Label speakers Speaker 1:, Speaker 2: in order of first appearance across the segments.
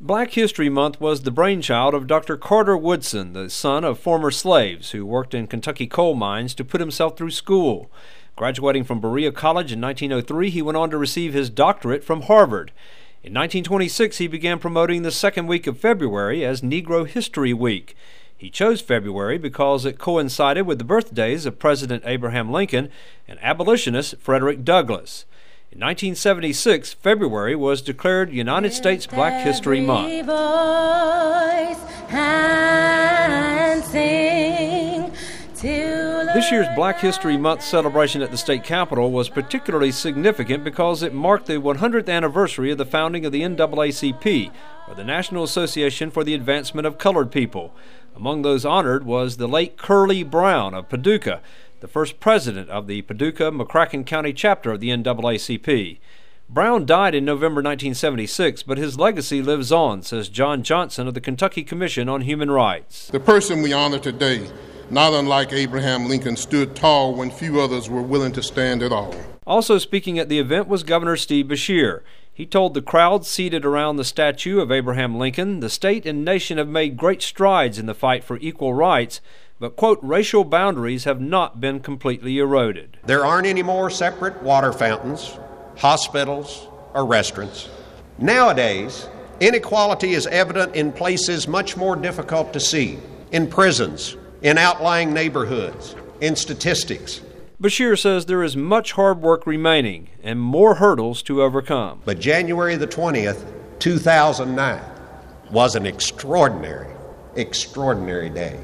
Speaker 1: Black History Month was the brainchild of Dr. Carter Woodson, the son of former slaves who worked in Kentucky coal mines to put himself through school. Graduating from Berea College in 1903, he went on to receive his doctorate from Harvard. In 1926, he began promoting the second week of February as Negro History Week. He chose February because it coincided with the birthdays of President Abraham Lincoln and abolitionist Frederick Douglass. In 1976, February was declared United States Black History Month. This year's Black History Month celebration at the state capitol was particularly significant because it marked the 100th anniversary of the founding of the NAACP, or the National Association for the Advancement of Colored People. Among those honored was the late Curly Brown of Paducah, the first president of the Paducah-McCracken County chapter of the NAACP. Brown died in November 1976, but his legacy lives on, says John Johnson of the Kentucky Commission on Human Rights.
Speaker 2: The person we honor today, not unlike Abraham Lincoln, stood tall when few others were willing to stand at all.
Speaker 1: Also speaking at the event was Governor Steve Beshear. He told the crowd seated around the statue of Abraham Lincoln, the state and nation have made great strides in the fight for equal rights, but, quote, racial boundaries have not been completely eroded.
Speaker 3: There aren't any more separate water fountains, hospitals, or restaurants. Nowadays, inequality is evident in places much more difficult to see, in prisons, in outlying neighborhoods, in statistics.
Speaker 1: Beshear says there is much hard work remaining and more hurdles to overcome.
Speaker 3: But January the 20th, 2009 was an extraordinary day.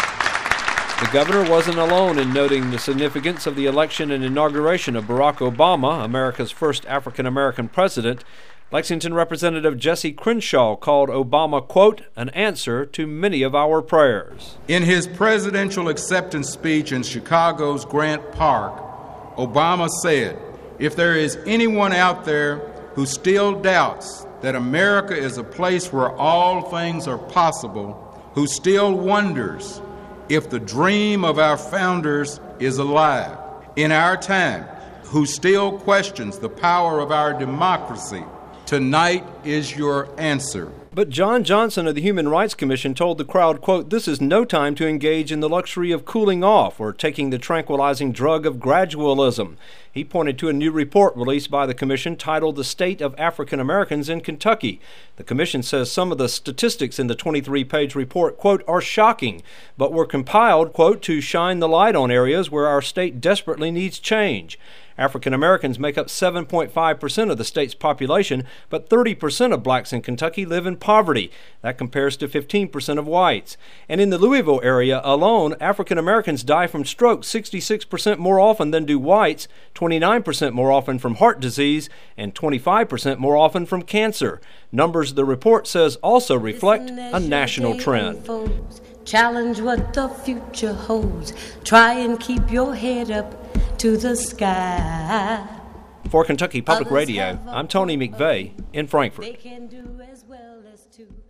Speaker 1: The governor wasn't alone in noting the significance of the election and inauguration of Barack Obama, America's first African-American president. Lexington Representative Jesse Crenshaw called Obama, quote, an answer to many of our prayers.
Speaker 4: In his presidential acceptance speech in Chicago's Grant Park, Obama said, if there is anyone out there who still doubts that America is a place where all things are possible, who still wonders if the dream of our founders is alive in our time, who still questions the power of our democracy, tonight is your answer.
Speaker 1: But John Johnson of the Human Rights Commission told the crowd, quote, this is no time to engage in the luxury of cooling off or taking the tranquilizing drug of gradualism. He pointed to a new report released by the commission titled The State of African Americans in Kentucky. The commission says some of the statistics in the 23-page report, quote, are shocking, but were compiled, quote, to shine the light on areas where our state desperately needs change. African Americans make up 7.5% of the state's population, but 30% of blacks in Kentucky live in poverty. That compares to 15% of whites. And in the Louisville area alone, African Americans die from stroke 66% more often than do whites, 29% more often from heart disease, and 25% more often from cancer. Numbers the report says also reflect a national trend.
Speaker 5: Challenge what the future holds. Try and keep your head up to the sky.
Speaker 1: For Kentucky Public Radio, I'm Tony McVeigh in Frankfort.